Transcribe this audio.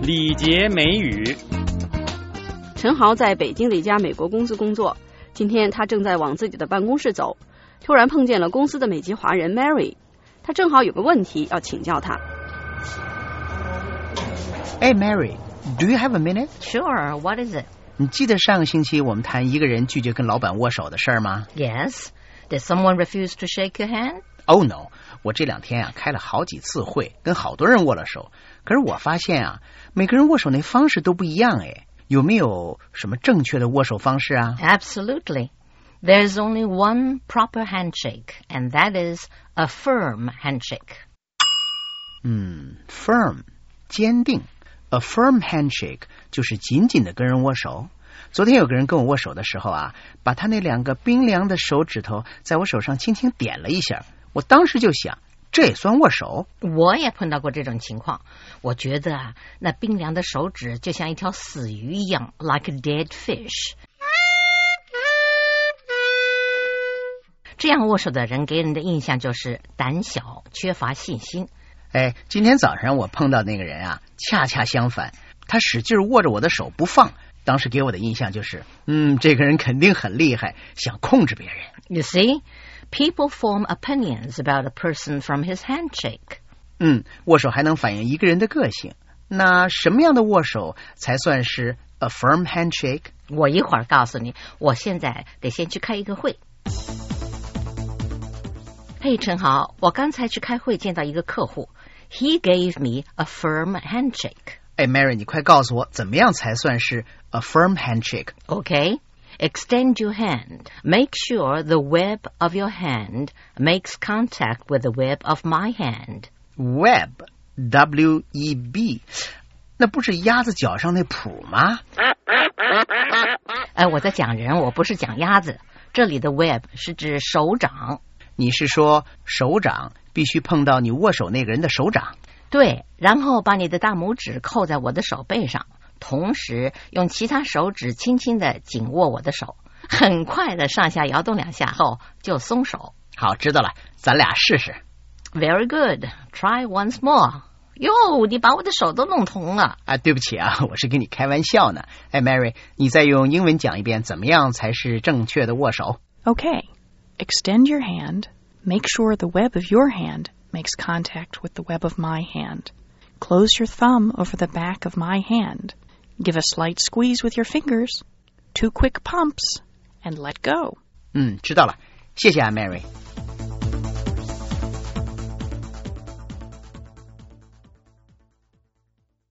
礼节美语。 陈豪在北京的一家美国公司工作，今天他正在往自己的办公室走，突然碰见了公司的美籍华人 Mary， 他正好有个问题要请教他。 Hey Mary, do you have a minute? Sure, what is it? 你记得上个星期我们谈一个人拒绝跟老板握手的事儿吗？ Yes. Did someone refuse to shake your hand? Oh no, 我这2天开了好几次会，跟好多人握了手，可是我发现每个人握手那方式都不一样哎，有没有什么正确的握手方式啊？ Absolutely. There's only one proper handshake, and that is a firm handshake. Firm, 坚定。A firm handshake 就是紧紧的跟人握手。昨天有个人跟我握手的时候把他那2个冰凉的手指头在我手上轻轻点了一下，我当时就想，这也算握手？ 我也碰到过这种情况，我觉得那冰凉的手指就像一条死鱼一样 ，like a dead fish。这样握手的人给人的印象就是胆小，缺乏信心。 今天早上我碰到那个人恰恰相反，他使劲握着我的手不放，当时给我的印象就是，这个人肯定很厉害，想控制别人。 You see, people form opinions about a person from his handshake. 握手还能反映一个人的个性。那什么样的握手才算是 a firm handshake？ 我一会儿告诉你，我现在得先去开一个会。嘿，陈豪，我刚才去开会见到一个客户。He gave me a firm handshake. Mary, 你快告诉我，怎么样才算是 a firm handshake? Okay. Extend your hand. Make sure the web of your hand makes contact with the web of my hand. Web, W-E-B. 那不是鸭子脚上那蹼吗？ 我在讲人，我不是讲鸭子。这里的 web 是指手掌。 你是说手掌必须碰到你握手那个人的手掌？ 对，然后把你的大拇指扣在我的手背上，同时用其他手指轻轻地紧握我的手，很快的上下摇动2下后就松手。 好，知道了，咱俩试试。 Very good. Try once more. 哟，你把我的手都弄疼了。 对不起我是跟你开玩笑呢。Mary, 你再用英文讲一遍，怎么样才是正确的握手？ Okay.Extend your hand. Make sure the web of your hand makes contact with the web of my hand. Close your thumb over the back of my hand. Give a slight squeeze with your fingers. 2 quick pumps, and let go. 知道了，谢谢Mary.